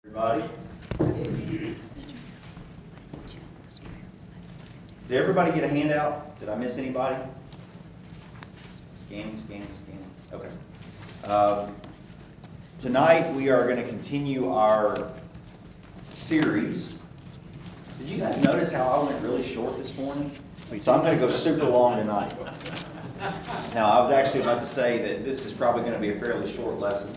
Everybody? Did everybody get a handout? Did I miss anybody? Scanning. Okay. Tonight we are going to continue our series. Did you guys notice how I went really short this morning? So I'm going to go super long tonight. Now, I was actually about to say that this is probably going to be a fairly short lesson.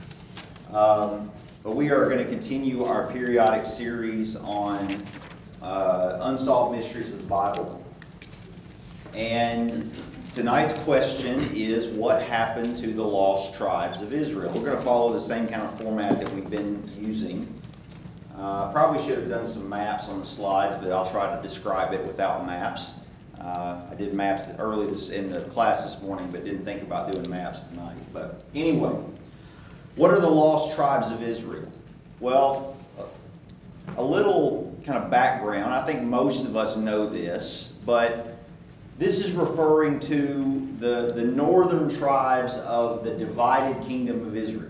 But we are going to continue our periodic series on unsolved mysteries of the Bible. And tonight's question is, what happened to the lost tribes of Israel? We're going to follow the same kind of format that we've been using. Probably should have done some maps on the slides, but I'll try to describe it without maps. I did maps early in the class this morning, but didn't think about doing maps tonight. But anyway, what are the lost tribes of Israel? Well, a little kind of background. I think most of us know this, but this is referring to the northern tribes of the divided kingdom of Israel.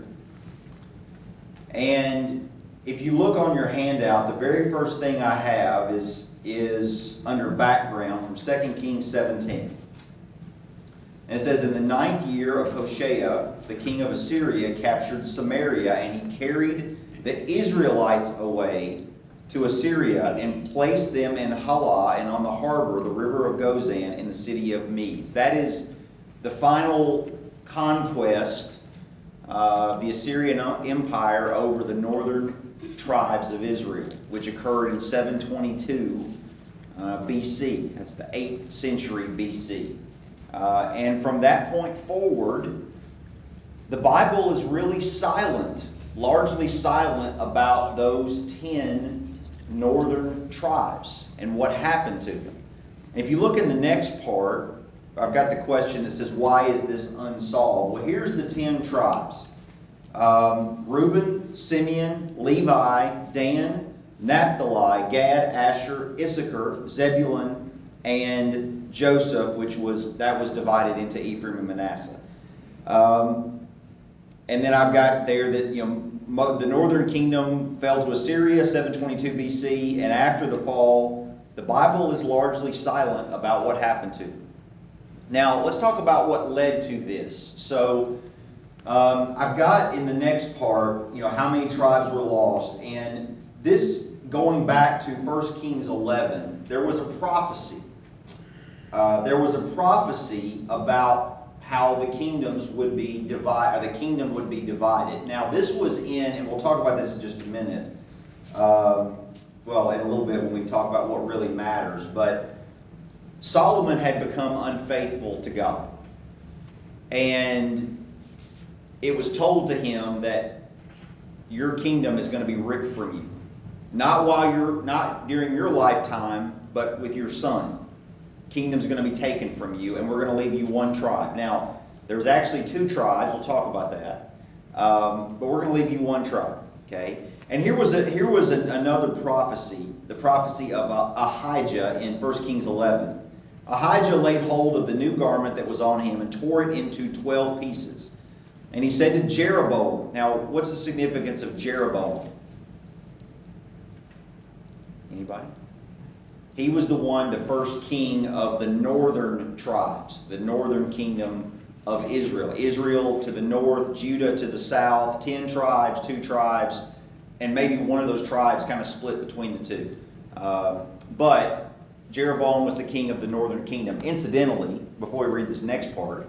And if you look on your handout, the very first thing I have is under background from 2 Kings 17. And it says, in the 9th year of Hoshea, the king of Assyria captured Samaria, and he carried the Israelites away to Assyria and placed them in Halah and on the harbor, the river of Gozan, in the city of Medes. That is the final conquest of the Assyrian Empire over the northern tribes of Israel, which occurred in 722 BC. That's the 8th century BC. And from that point forward, the Bible is really silent, largely silent about those 10 northern tribes and what happened to them. And if you look in the next part, I've got the question that says, why is this unsolved? Well, here's the 10 tribes. Reuben, Simeon, Levi, Dan, Naphtali, Gad, Asher, Issachar, Zebulun, and Joseph, which was divided into Ephraim and Manasseh. And then I've got there that the northern kingdom fell to Assyria, 722 BC, and after the fall, the Bible is largely silent about what happened to them. Now, let's talk about what led to this. So, I've got in the next part, how many tribes were lost, and this going back to 1 Kings 11, there was a prophecy. There was a prophecy about how the kingdoms would be divided, the kingdom would be divided. Now, this was and we'll talk about this in just a minute. In a little bit when we talk about what really matters. But Solomon had become unfaithful to God, and it was told to him that your kingdom is going to be ripped from you, not during your lifetime, but with your son. Kingdom's going to be taken from you, and we're going to leave you one tribe. Now, there's actually 2 tribes. We'll talk about that. But we're going to leave you one tribe. Okay. And here was another prophecy, the prophecy of Ahijah in 1 Kings 11. Ahijah laid hold of the new garment that was on him and tore it into 12 pieces. And he said to Jeroboam. Now, what's the significance of Jeroboam? Anybody? He was the first king of the northern tribes, the northern kingdom of Israel. Israel to the north, Judah to the south, 10 tribes, 2 tribes, and maybe one of those tribes kind of split between the two. But Jeroboam was the king of the northern kingdom. Incidentally, before we read this next part,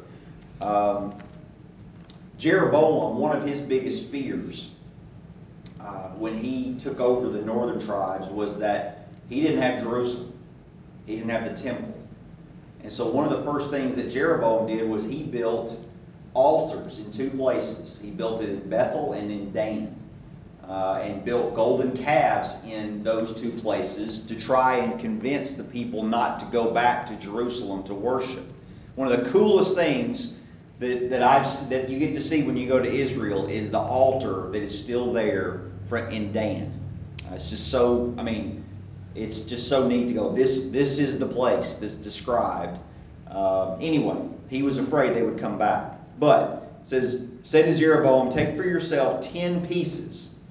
Jeroboam, one of his biggest fears when he took over the northern tribes was that he didn't have Jerusalem. He didn't have the temple. And so one of the first things that Jeroboam did was he built altars in 2 places. He built it in Bethel and in Dan. And built golden calves in those 2 places to try and convince the people not to go back to Jerusalem to worship. One of the coolest things that you get to see when you go to Israel is the altar that is still there in Dan. It's just so, it's just so neat to go, this is the place that's described. Anyway, he was afraid they would come back. But it says to Jeroboam, take for yourself 10 pieces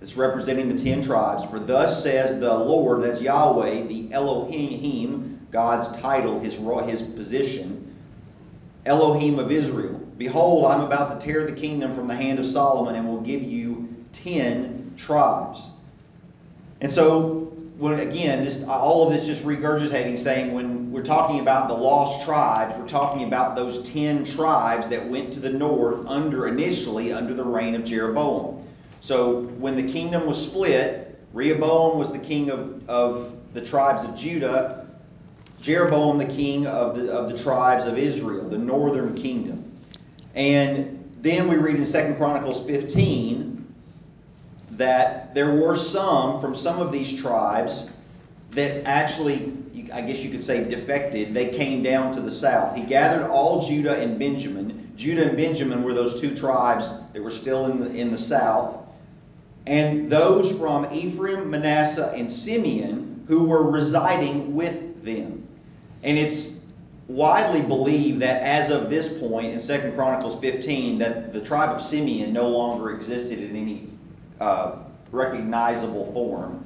It's representing the 10 tribes. For thus says the Lord, that's Yahweh, the Elohim, God's title, his position, Elohim of Israel. Behold, I'm about to tear the kingdom from the hand of Solomon and will give you 10 tribes. And so, when again, all of this just regurgitating, saying when we're talking about the lost tribes, we're talking about those 10 tribes that went to the north initially under the reign of Jeroboam. So when the kingdom was split, Rehoboam was the king of the tribes of Judah, Jeroboam the king of the tribes of Israel, the northern kingdom. And then we read in 2 Chronicles 15 that there were some from some of these tribes that actually, I guess you could say, defected. They came down to the south. He gathered all Judah and Benjamin. Judah and Benjamin were those two tribes that were still in the south. And those from Ephraim, Manasseh, and Simeon who were residing with them. And it's widely believed that as of this point in 2 Chronicles 15 that the tribe of Simeon no longer existed in any recognizable form.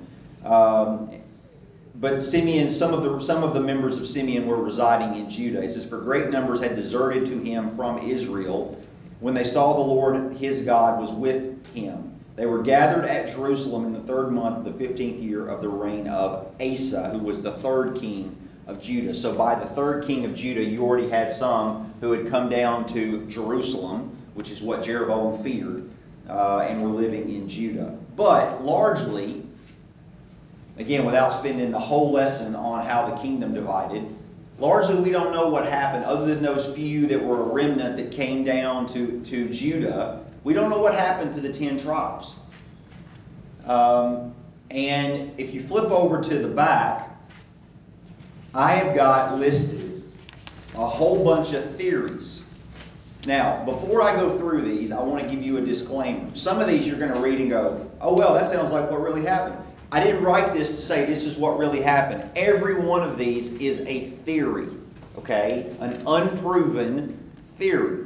But Simeon, some of the members of Simeon were residing in Judah. It says, for great numbers had deserted to him from Israel when they saw the Lord his God was with him. They were gathered at Jerusalem in the 3rd month of the 15th year of the reign of Asa, who was the 3rd king of Judah. So by the 3rd king of Judah, you already had some who had come down to Jerusalem, which is what Jeroboam feared, and were living in Judah. But largely, again, without spending the whole lesson on how the kingdom divided, largely we don't know what happened other than those few that were a remnant that came down to Judah. We don't know what happened to the 10 tribes. And if you flip over to the back, I have got listed a whole bunch of theories. Now, before I go through these, I want to give you a disclaimer. Some of these you're going to read and go, oh, well, that sounds like what really happened. I didn't write this to say this is what really happened. Every one of these is a theory, okay? An unproven theory.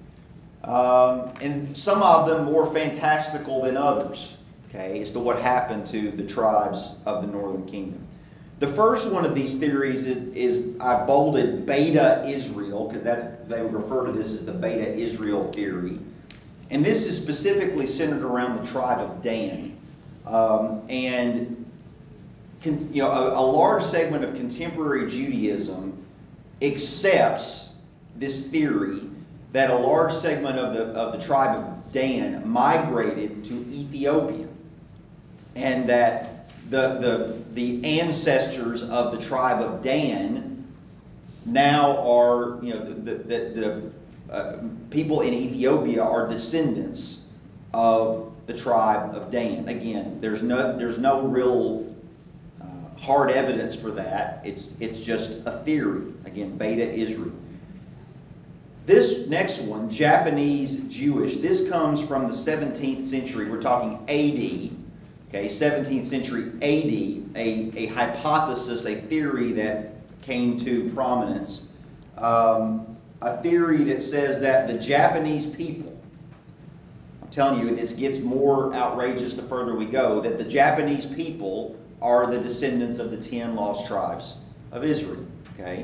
And some of them more fantastical than others, okay, as to what happened to the tribes of the northern kingdom. The first one of these theories is I bolded Beta Israel, because they refer to this as the Beta Israel theory. And this is specifically centered around the tribe of Dan. And a large segment of contemporary Judaism accepts this theory that a large segment of the tribe of Dan migrated to Ethiopia, and that the ancestors of the tribe of Dan now are, the people in Ethiopia are descendants of the tribe of Dan. Again, there's no real hard evidence for that. It's just a theory. Again, Beta Israel. This next one, Japanese Jewish, this comes from the 17th century. We're talking AD, okay, 17th century AD, a hypothesis, a theory that came to prominence, a theory that says that the Japanese people, I'm telling you, this gets more outrageous the further we go, that the Japanese people are the descendants of the 10 lost tribes of Israel, okay?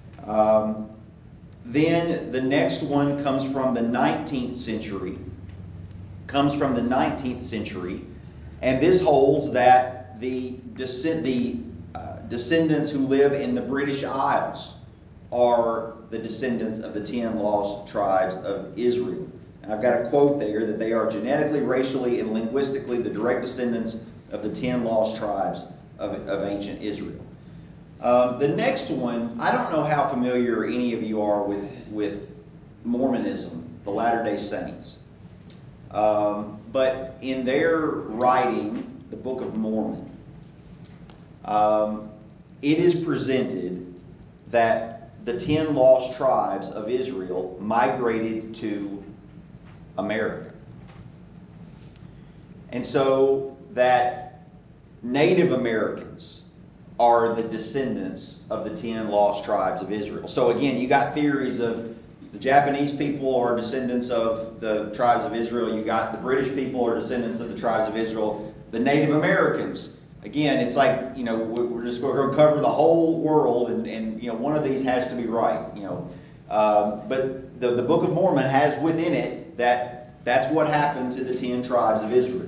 Then the next one comes from the 19th century. And this holds that the descendants who live in the British Isles are the descendants of the 10 lost tribes of Israel. And I've got a quote there that they are genetically, racially, and linguistically the direct descendants of the 10 lost tribes of ancient Israel. The next one, I don't know how familiar any of you are with Mormonism, the Latter-day Saints. But in their writing, the Book of Mormon, it is presented that the 10 lost tribes of Israel migrated to America. And so that Native Americans are the descendants of the 10 lost tribes of Israel. So again, you got theories of the Japanese people are descendants of the tribes of Israel. You got the British people are descendants of the tribes of Israel. the Native Americans. Again, it's like, we're just going to cover the whole world, and one of these has to be right, But the Book of Mormon has within it that's what happened to the 10 tribes of Israel.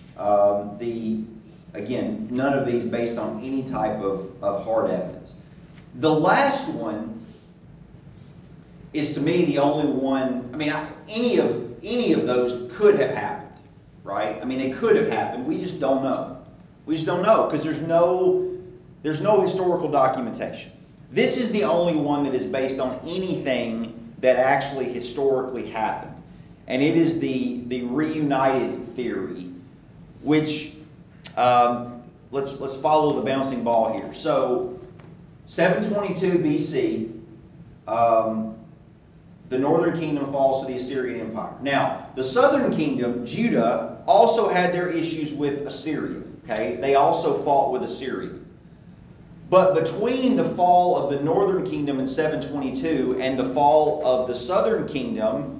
Again, none of these based on any type of hard evidence. The last one is, to me, the only one. I mean, any of those could have happened, right? I mean, they could have happened. We just don't know. We just don't know because there's no historical documentation. This is the only one that is based on anything that actually historically happened, and it is the reunited theory, which let's follow the bouncing ball here. So, 722 BC. The northern kingdom falls to the Assyrian Empire. Now, the southern kingdom, Judah, also had their issues with Assyria. Okay, they also fought with Assyria. But between the fall of the northern kingdom in 722 and the fall of the southern kingdom,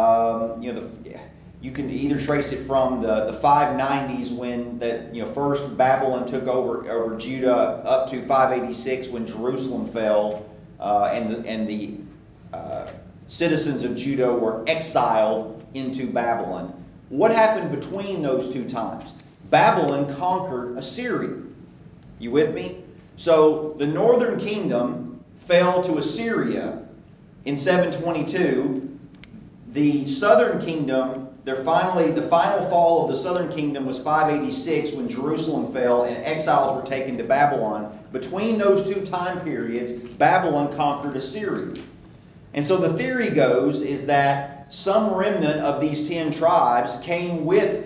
you can either trace it from the 590s when first Babylon took over Judah up to 586 when Jerusalem fell, and the citizens of Judah were exiled into Babylon. What happened between those two times? Babylon conquered Assyria. You with me? So the northern kingdom fell to Assyria in 722. The southern kingdom, the final fall of the southern kingdom was 586 when Jerusalem fell and exiles were taken to Babylon. Between those two time periods, Babylon conquered Assyria. And so the theory goes is that some remnant of these 10 tribes came with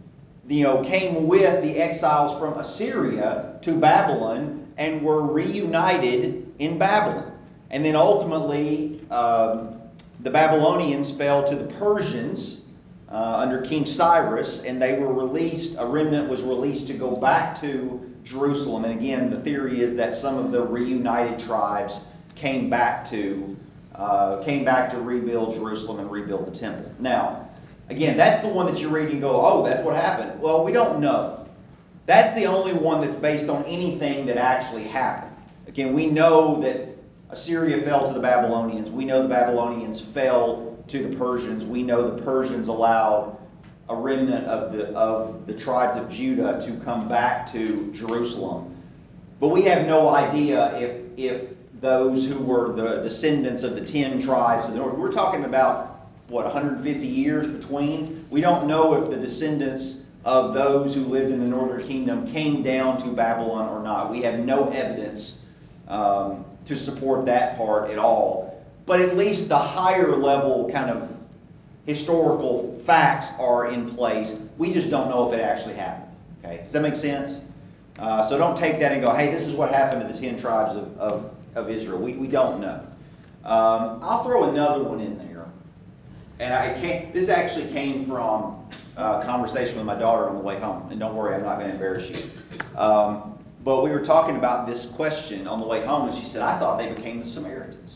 the exiles from Assyria to Babylon and were reunited in Babylon. And then ultimately, the Babylonians fell to the Persians under King Cyrus, and they were released. A remnant was released to go back to Jerusalem. And again, the theory is that some of the reunited tribes came back to rebuild Jerusalem and rebuild the temple. Now, again, that's the one that you read and you go, oh, that's what happened. Well, we don't know. That's the only one that's based on anything that actually happened. Again, we know that Assyria fell to the Babylonians. We know the Babylonians fell to the Persians. We know the Persians allowed a remnant of the tribes of Judah to come back to Jerusalem. But we have no idea if those who were the descendants of the 10 tribes of the north, we're talking about, 150 years between? We don't know if the descendants of those who lived in the northern kingdom came down to Babylon or not. We have no evidence to support that part at all. But at least the higher level kind of historical facts are in place. We just don't know if it actually happened. Okay, does that make sense? So don't take that and go, hey, this is what happened to the 10 tribes of Israel. We don't know. I'll throw another one in there. And this actually came from a conversation with my daughter on the way home. And don't worry, I'm not going to embarrass you. But we were talking about this question on the way home, and she said, I thought they became the Samaritans.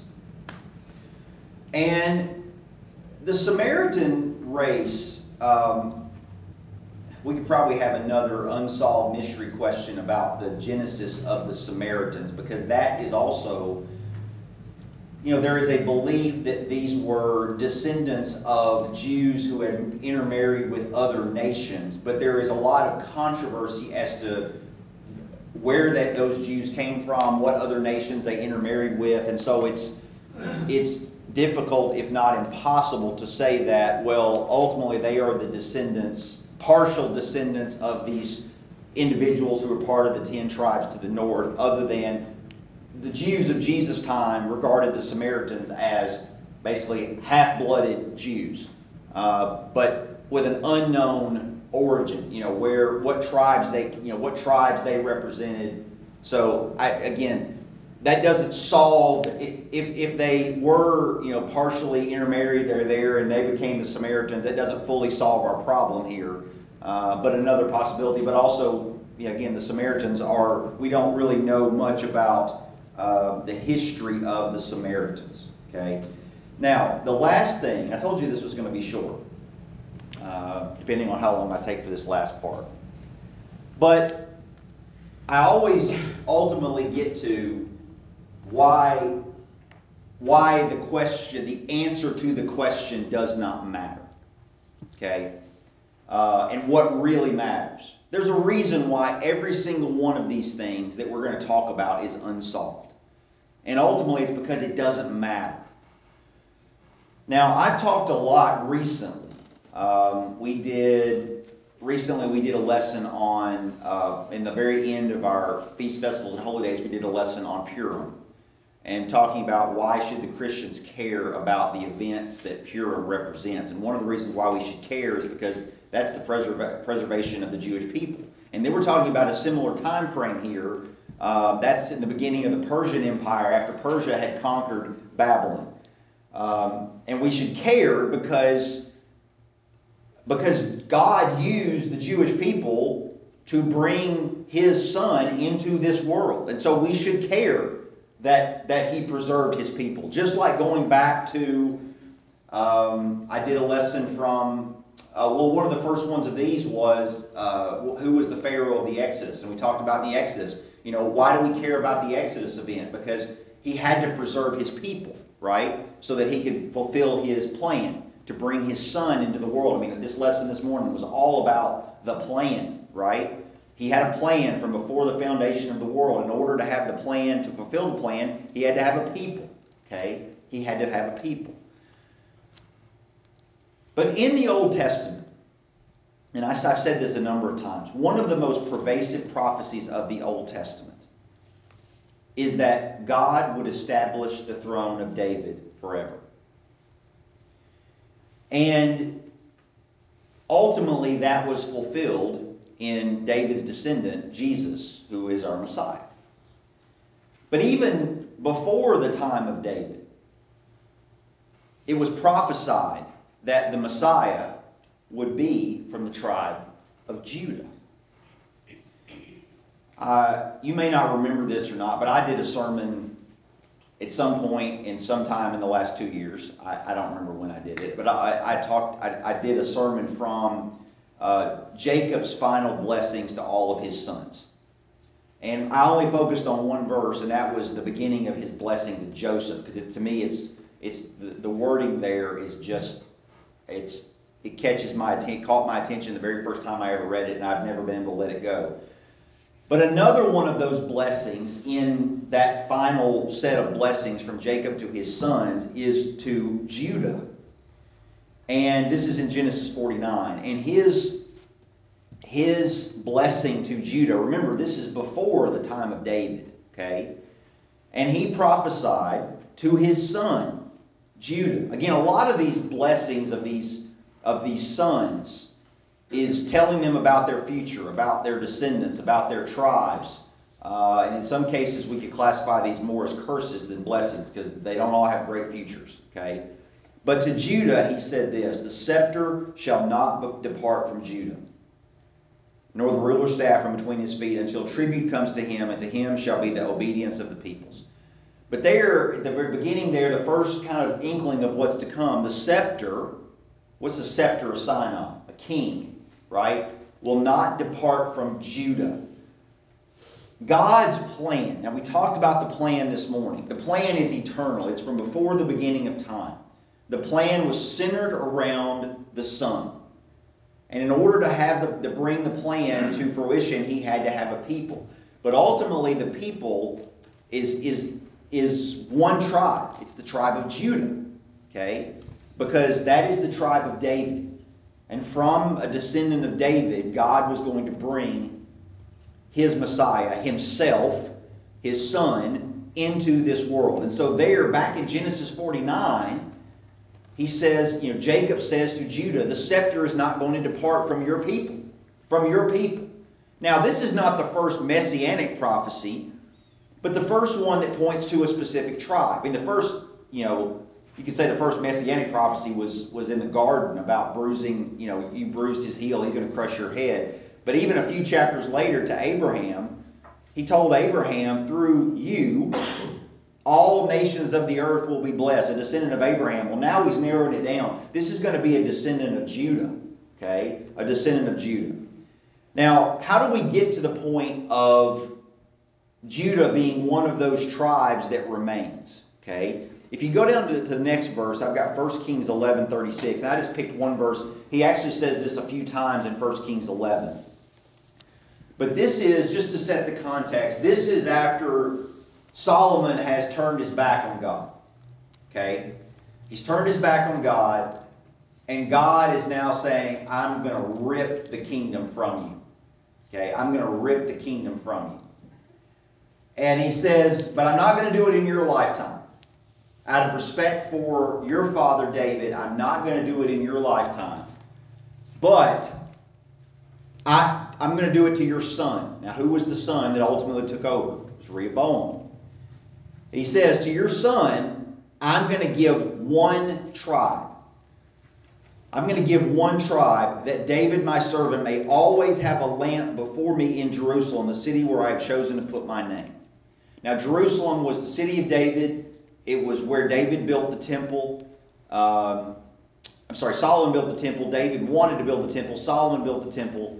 And the Samaritan race, we could probably have another unsolved mystery question about the genesis of the Samaritans, because that is also, there is a belief that these were descendants of Jews who had intermarried with other nations, but there is a lot of controversy as to where those Jews came from, what other nations they intermarried with, and so it's difficult, if not impossible, to say that, well, ultimately they are the descendants, partial descendants of these individuals who were part of the 10 tribes to the north, other than the Jews of Jesus' time regarded the Samaritans as basically half-blooded Jews, but with an unknown origin. What tribes they represented. So again, that doesn't solve if they were partially intermarried. They're there and they became the Samaritans. That doesn't fully solve our problem here. But another possibility. But also, again, the Samaritans we don't really know much about the history of the Samaritans. Okay. Now, the last thing, I told you this was going to be short, depending on how long I take for this last part. But I always ultimately get to why the question, the answer to the question does not matter. Okay? And what really matters. There's a reason why every single one of these things that we're going to talk about is unsolved. And ultimately it's because it doesn't matter. Now, I've talked a lot recently. Recently we did a lesson on, in the very end of our Feast, Festivals, and Holy Days, we did a lesson on Purim. And talking about why should the Christians care about the events that Purim represents. And one of the reasons why we should care is because that's the preservation of the Jewish people. And then we're talking about a similar time frame here. That's in the beginning of the Persian Empire, after Persia had conquered Babylon. And we should care because God used the Jewish people to bring His Son into this world. And so we should care that He preserved His people. Just like going back to, I did a lesson from, one of the first ones of these was, who was the Pharaoh of the Exodus? And we talked about the Exodus. You know, why do we care about the Exodus event? Because he had to preserve his people, right? So that he could fulfill his plan to bring his Son into the world. I mean, this lesson this morning was all about the plan, right? He had a plan from before the foundation of the world. In order to have the plan, to fulfill the plan, he had to have a people, okay? He had to have a people. But in the Old Testament, and I've said this a number of times, one of the most pervasive prophecies of the Old Testament is that God would establish the throne of David forever. And ultimately that was fulfilled in David's descendant, Jesus, who is our Messiah. But even before the time of David, it was prophesied that the Messiah would be from the tribe of Judah. You may not remember this or not, but I did a sermon at some point in some time in the last 2 years. I don't remember when I did it, but I did a sermon from Jacob's final blessings to all of his sons. And I only focused on one verse, and that was the beginning of his blessing to Joseph, because to me it's the wording there is just, it caught my attention the very first time I ever read it, and I've never been able to let it go. But another one of those blessings in that final set of blessings from Jacob to his sons is to Judah. And this is in Genesis 49. And his blessing to Judah, remember, this is before the time of David, okay? And he prophesied to his son, Judah. Again, a lot of these blessings of these sons is telling them about their future, about their descendants, about their tribes. And in some cases, we could classify these more as curses than blessings because they don't all have great futures, okay? But to Judah, he said this, "The scepter shall not depart from Judah, nor the ruler's staff from between his feet, until tribute comes to him, and to him shall be the obedience of the peoples." But there, at the very beginning there, the first kind of inkling of what's to come, the scepter, what's the scepter a sign of? A king, right? Will not depart from Judah. God's plan. Now we talked about the plan this morning. The plan is eternal. It's from before the beginning of time. The plan was centered around the Son. And in order to bring the plan to fruition, he had to have a people. But ultimately the people is one tribe. It's the tribe of Judah. Okay? Because that is the tribe of David. And from a descendant of David, God was going to bring his Messiah, himself, his Son, into this world. And so there, back in Genesis 49, he says, Jacob says to Judah, "The scepter is not going to depart from your people." From your people. Now, this is not the first messianic prophecy, but the first one that points to a specific tribe. I mean, the first, you could say the first messianic prophecy was in the garden about bruising, you bruised his heel, he's going to crush your head. But even a few chapters later to Abraham, he told Abraham, "Through you, all nations of the earth will be blessed," a descendant of Abraham. Well, now he's narrowing it down. This is going to be a descendant of Judah, okay? A descendant of Judah. Now, how do we get to the point of Judah being one of those tribes that remains? Okay, if you go down to the next verse, I've got 1 Kings 11:36, and I just picked one verse. He actually says this a few times in 1 Kings 11. But this is, just to set the context, this is after Solomon has turned his back on God. Okay? He's turned his back on God, and God is now saying, I'm going to rip the kingdom from you. Okay? I'm going to rip the kingdom from you. And he says, but I'm not going to do it in your lifetime. Out of respect for your father David, I'm not going to do it in your lifetime. But I'm going to do it to your son. Now, who was the son that ultimately took over? It was Rehoboam. He says, to your son, I'm going to give one tribe. I'm going to give one tribe, that David my servant may always have a lamp before me in Jerusalem, the city where I have chosen to put my name. Now, Jerusalem was the city of David. It was where David built the temple. Solomon built the temple. David wanted to build the temple. Solomon built the temple.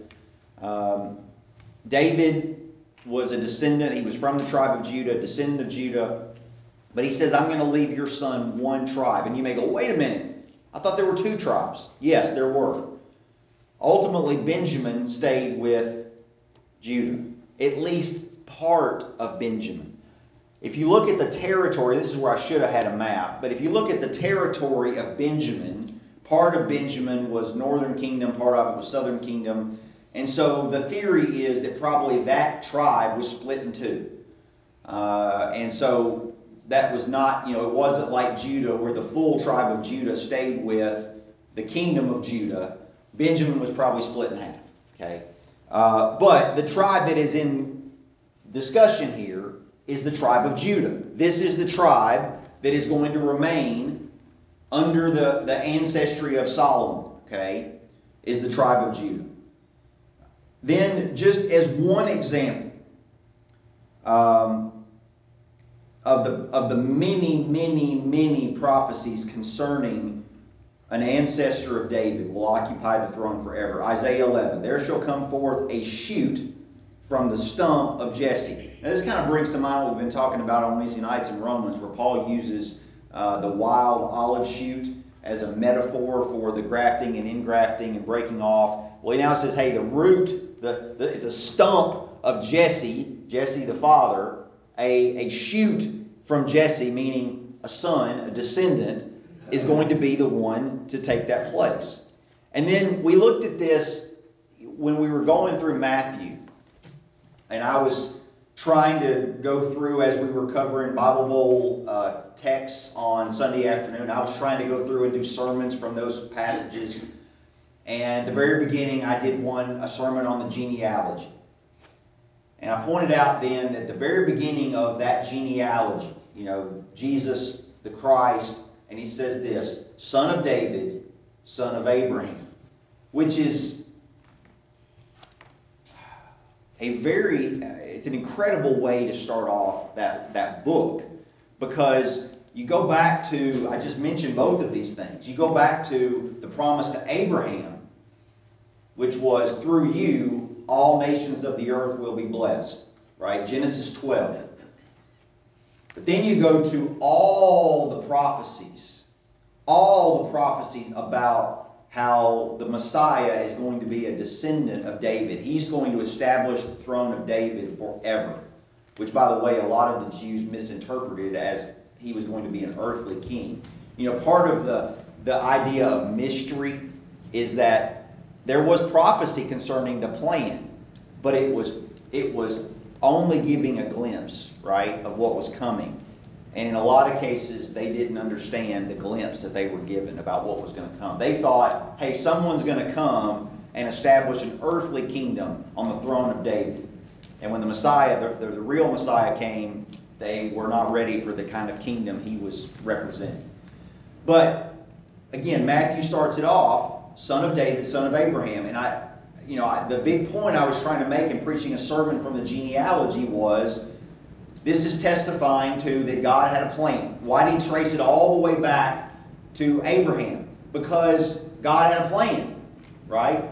David was a descendant. He was from the tribe of Judah, descendant of Judah. But he says, I'm going to leave your son one tribe. And you may go, wait a minute. I thought there were two tribes. Yes, there were. Ultimately, Benjamin stayed with Judah. At least part of Benjamin. If you look at the territory, this is where I should have had a map, but if you look at the territory of Benjamin, part of Benjamin was northern kingdom, part of it was southern kingdom. And so the theory is that probably that tribe was split in two. And so that was not, it wasn't like Judah where the full tribe of Judah stayed with the kingdom of Judah. Benjamin was probably split in half. Okay, but the tribe that is in discussion here is the tribe of Judah. This is the tribe that is going to remain under the ancestry of Solomon, okay, is the tribe of Judah. Then, just as one example of the many prophecies concerning an ancestor of David will occupy the throne forever. Isaiah 11, there shall come forth a shoot from the stump of Jesse. Now this kind of brings to mind what we've been talking about on Wednesday nights in Romans, where Paul uses the wild olive shoot as a metaphor for the grafting and ingrafting and breaking off. Well, he now says, hey, the root, the stump of Jesse the father, a shoot from Jesse, meaning a son, a descendant, is going to be the one to take that place. And then we looked at this when we were going through Matthew. And I was trying to go through, as we were covering Bible Bowl texts on Sunday afternoon, I was trying to go through and do sermons from those passages. And at the very beginning, I did a sermon on the genealogy. And I pointed out then at the very beginning of that genealogy, Jesus, the Christ, and he says this, son of David, son of Abraham, which is it's an incredible way to start off that book, because you go back to, I just mentioned both of these things. You go back to the promise to Abraham, which was, through you, all nations of the earth will be blessed, right? Genesis 12. But then you go to all the prophecies about how the Messiah is going to be a descendant of David. He's going to establish the throne of David forever, which, by the way, a lot of the Jews misinterpreted as he was going to be an earthly king. Part of the idea of mystery is that there was prophecy concerning the plan, but it was only giving a glimpse, right, of what was coming. And in a lot of cases, they didn't understand the glimpse that they were given about what was going to come. They thought, hey, someone's going to come and establish an earthly kingdom on the throne of David. And when the Messiah, the real Messiah came, they were not ready for the kind of kingdom he was representing. But, again, Matthew starts it off, son of David, son of Abraham. And the big point I was trying to make in preaching a sermon from the genealogy was, this is testifying to that God had a plan. Why did he trace it all the way back to Abraham? Because God had a plan, right?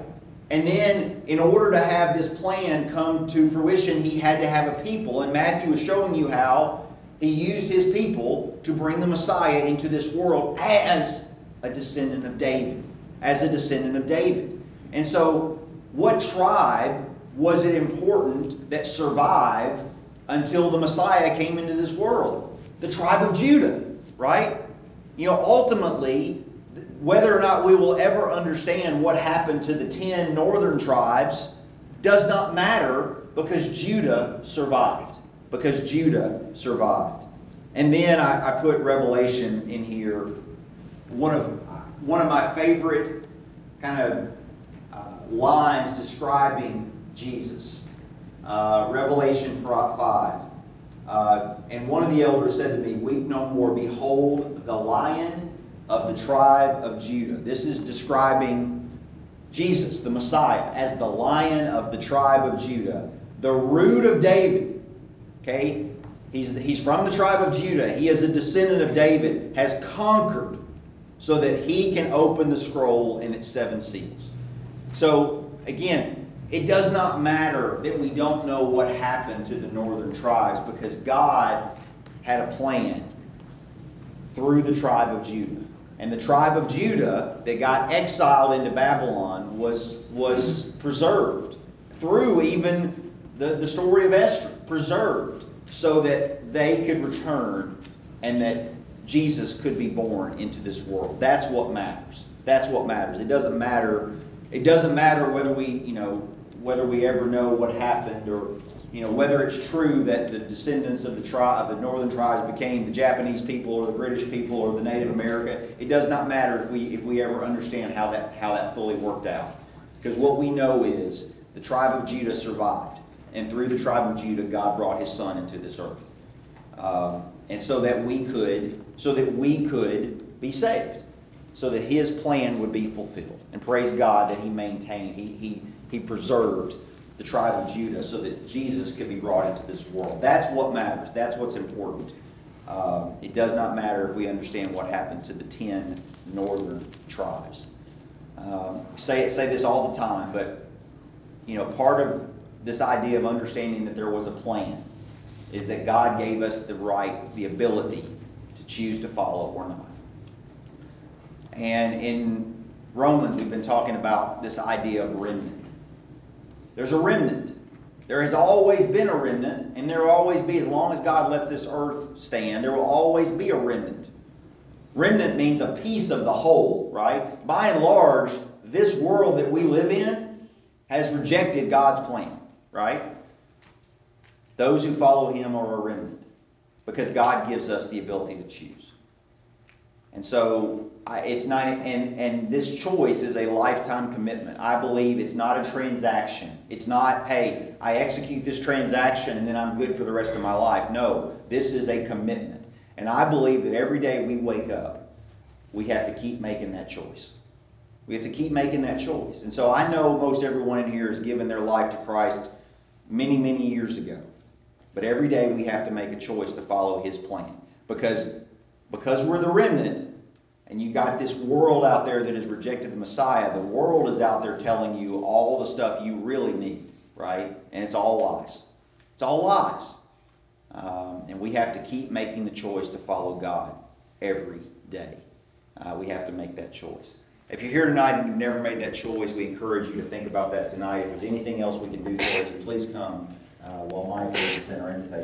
And then, in order to have this plan come to fruition, he had to have a people. And Matthew is showing you how he used his people to bring the Messiah into this world as a descendant of David. As a descendant of David. And so, what tribe was it important that survived until the Messiah came into this world? The tribe of Judah, right? You know, ultimately, whether or not we will ever understand what happened to the 10 northern tribes does not matter, because Judah survived. Because Judah survived. And then I put Revelation in here. One of my favorite kind of lines describing Jesus. Revelation 5. And one of the elders said to me, "Weep no more. Behold, the Lion of the tribe of Judah." This is describing Jesus, the Messiah, as the Lion of the tribe of Judah, the root of David. Okay? He's from the tribe of Judah. He is a descendant of David, has conquered so that he can open the scroll and its 7 seals. So, again, it does not matter that we don't know what happened to the northern tribes, because God had a plan through the tribe of Judah. And the tribe of Judah that got exiled into Babylon was preserved through even the story of Esther, preserved so that they could return and that Jesus could be born into this world. That's what matters. That's what matters. It doesn't matter whether we ever know what happened, or whether it's true that the descendants of the northern tribes became the Japanese people or the British people or the Native America. It does not matter if we ever understand how that fully worked out. Because what we know is the tribe of Judah survived, and through the tribe of Judah, God brought His Son into this earth, and so that we could be saved, so that His plan would be fulfilled. And praise God that He maintained, He preserved the tribe of Judah so that Jesus could be brought into this world. That's what matters. That's what's important. It does not matter if we understand what happened to the 10 northern tribes. Say this all the time, but part of this idea of understanding that there was a plan is that God gave us the ability to choose to follow or not. And in Romans, we've been talking about this idea of remnant. There's a remnant. There has always been a remnant, and there will always be, as long as God lets this earth stand, there will always be a remnant. Remnant means a piece of the whole, right? By and large, this world that we live in has rejected God's plan, right? Those who follow Him are a remnant, because God gives us the ability to choose. And so it's not, and this choice is a lifetime commitment. I believe it's not a transaction. It's not, hey, I execute this transaction and then I'm good for the rest of my life. No, this is a commitment. And I believe that every day we wake up, we have to keep making that choice. We have to keep making that choice. And so I know most everyone in here has given their life to Christ many, many years ago. But every day we have to make a choice to follow His plan. Because we're the remnant, and you got this world out there that has rejected the Messiah. The world is out there telling you all the stuff you really need, right? And it's all lies. It's all lies. And we have to keep making the choice to follow God every day. We have to make that choice. If you're here tonight and you've never made that choice, we encourage you to think about that tonight. If there's anything else we can do for you, please come while Mike is